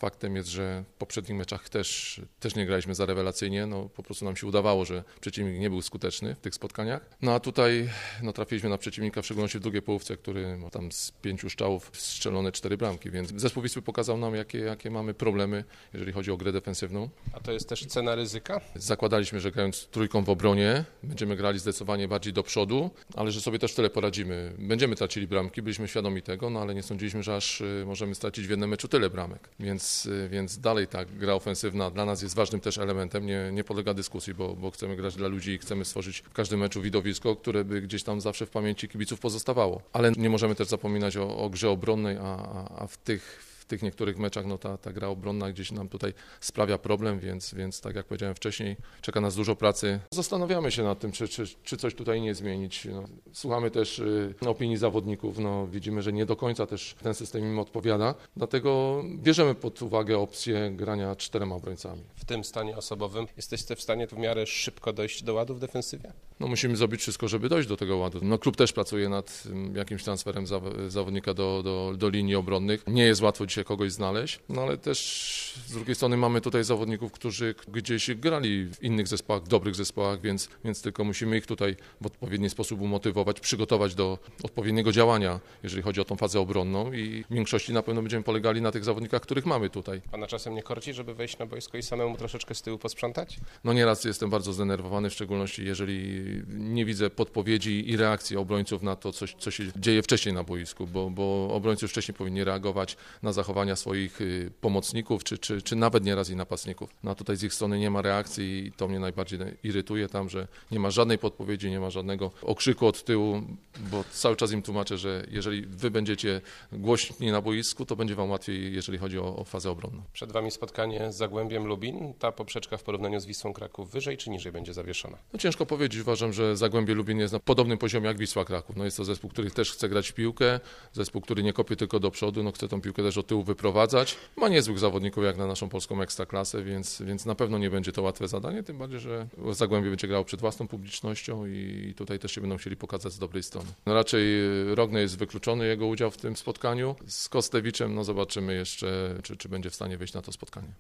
faktem jest, że w poprzednich meczach też nie graliśmy za rewelacyjnie, no po prostu nam się udawało, że przeciwnik nie był skuteczny w tych spotkaniach. No a tutaj trafiliśmy na przeciwnika, w szczególności w drugiej połówce, który tam z 5 strzałów strzelone 4 bramki, więc zespół Wisły pokazał nam, jakie mamy problemy, jeżeli chodzi o grę defensywną. A to jest też cena ryzyka? Zakładaliśmy, że grając trójką w obronie będziemy grali zdecydowanie bardziej do przodu, ale że sobie też tyle poradzimy. Będziemy tracili bramki, byliśmy świadomi tego, no ale nie sądziliśmy, że aż możemy stracić w jednym meczu tyle bramek. Więc dalej ta gra ofensywna dla nas jest ważnym też elementem, nie podlega dyskusji, bo chcemy grać dla ludzi i chcemy stworzyć w każdym meczu widowisko, które by gdzieś tam zawsze w pamięci kibiców pozostawało. Ale nie możemy też zapominać o grze obronnej, a w tych niektórych meczach ta gra obronna gdzieś nam tutaj sprawia problem, więc tak jak powiedziałem wcześniej, czeka nas dużo pracy. Zastanawiamy się nad tym, czy coś tutaj nie zmienić. Słuchamy też opinii zawodników, widzimy, że nie do końca też ten system im odpowiada, dlatego bierzemy pod uwagę opcję grania 4 obrońcami. W tym stanie osobowym jesteście w stanie w miarę szybko dojść do ładu w defensywie? Musimy zrobić wszystko, żeby dojść do tego ładu. Klub też pracuje nad jakimś transferem zawodnika do linii obronnych. Nie jest łatwo dzisiaj kogoś znaleźć, ale też z drugiej strony mamy tutaj zawodników, którzy gdzieś grali w innych zespołach, w dobrych zespołach, więc tylko musimy ich tutaj w odpowiedni sposób umotywować, przygotować do odpowiedniego działania, jeżeli chodzi o tą fazę obronną i w większości na pewno będziemy polegali na tych zawodnikach, których mamy tutaj. Pana czasem nie korci, żeby wejść na boisko i samemu troszeczkę z tyłu posprzątać? Nieraz jestem bardzo zdenerwowany, w szczególności jeżeli nie widzę podpowiedzi i reakcji obrońców na to, co się dzieje wcześniej na boisku, bo obrońcy już wcześniej powinni reagować na zachowania swoich pomocników, czy nawet nieraz i napastników. A tutaj z ich strony nie ma reakcji i to mnie najbardziej irytuje tam, że nie ma żadnej podpowiedzi, nie ma żadnego okrzyku od tyłu, bo cały czas im tłumaczę, że jeżeli wy będziecie głośni na boisku, to będzie wam łatwiej, jeżeli chodzi o fazę obronną. Przed wami spotkanie z Zagłębiem Lubin. Ta poprzeczka w porównaniu z Wisłą Kraków wyżej czy niżej będzie zawieszona? Ciężko powiedzieć. Uważam, że Zagłębie Lubin jest na podobnym poziomie jak Wisła Kraków. Jest to zespół, który też chce grać w piłkę, zespół, który nie kopie tylko do przodu, chce tą piłkę też od tyłu wyprowadzać. Ma niezłych zawodników jak na naszą polską ekstraklasę, więc na pewno nie będzie to łatwe zadanie, tym bardziej, że Zagłębie będzie grało przed własną publicznością i tutaj też się będą chcieli pokazać z dobrej strony. Raczej Rogner jest wykluczony, jego udział w tym spotkaniu. Z Kostewiczem zobaczymy jeszcze, czy będzie w stanie wyjść na to spotkanie.